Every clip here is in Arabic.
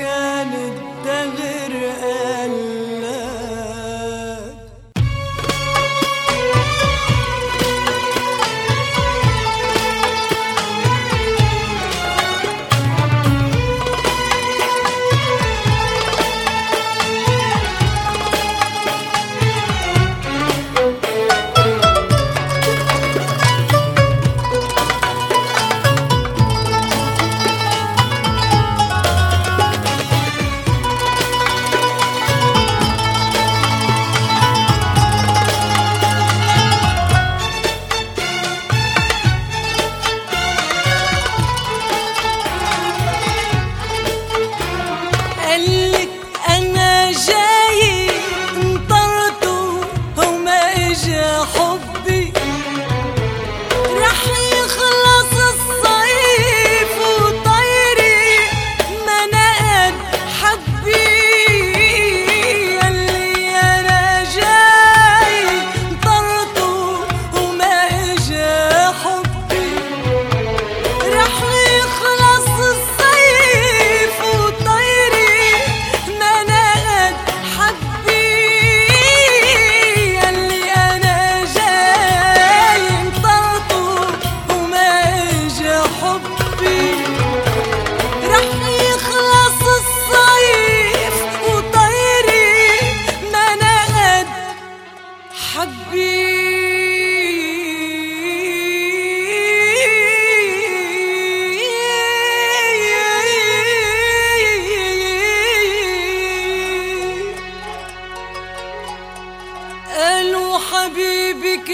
كان الدهر قلاد. قالوا حبيبك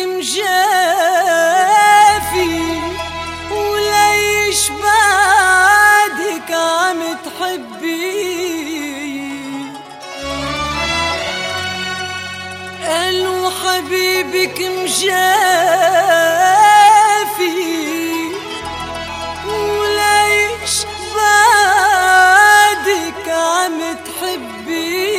مجافي وليش بعدك عم تحبي. قالوا حبيبك مجافي وليش بعدك عم تحبي.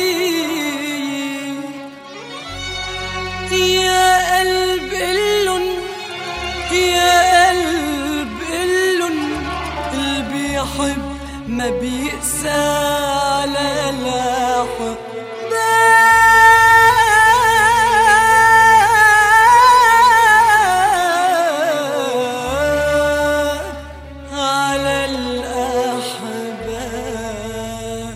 يا قلب قلن يا قلب قلن اللي بيحب ما بيقسى على الأحباب. على الأحباب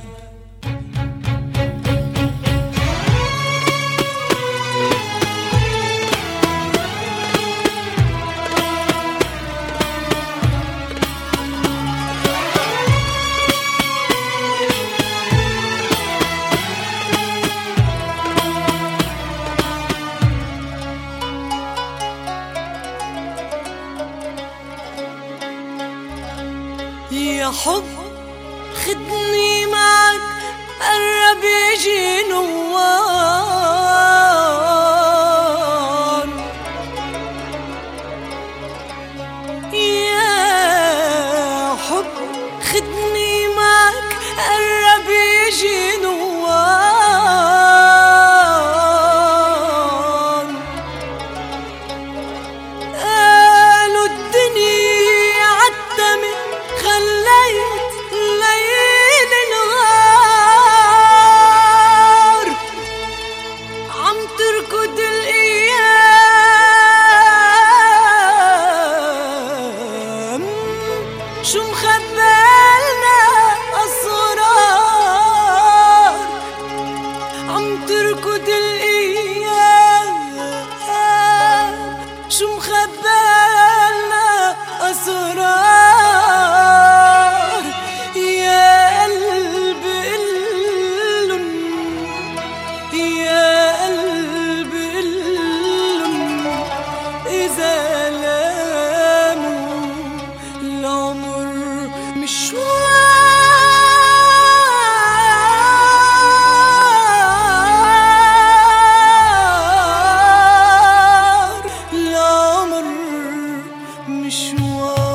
يا حب خدني معك قرب يجي نوار. يا حب خدني معك قرب يجي نوار. قالوا الدنيا عتمت خليت الليل نهار. عم تركض الأيام شو مخبالنا أسرار. عم تركض الأيام شو مخبالنا أسرار. مشوار